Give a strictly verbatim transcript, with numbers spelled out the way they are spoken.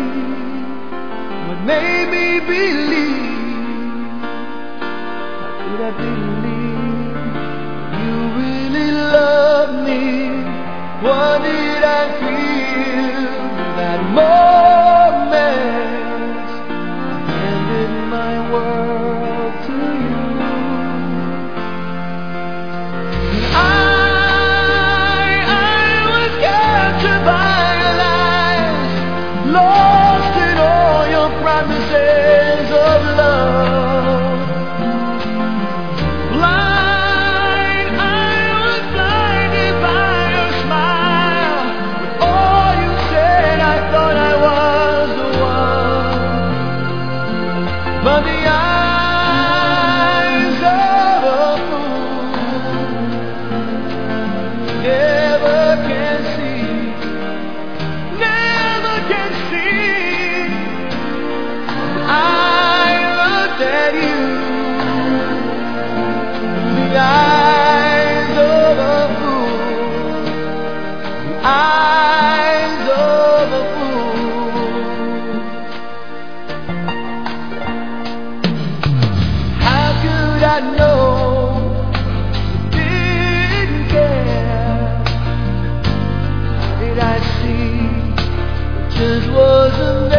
what made me believe? How could I believe you really loved me? What did I feel that moment? I handed my world to you. I, I was captured by your lies, lost in all your promises of love. Blind, I was blinded by your smile. With all you said, I thought I was the one. But the eyes of a fool never can see, never can see. I looked at you, the eyes of a fool, the eyes of a fool. How could I know you didn't care? How did I see it just wasn't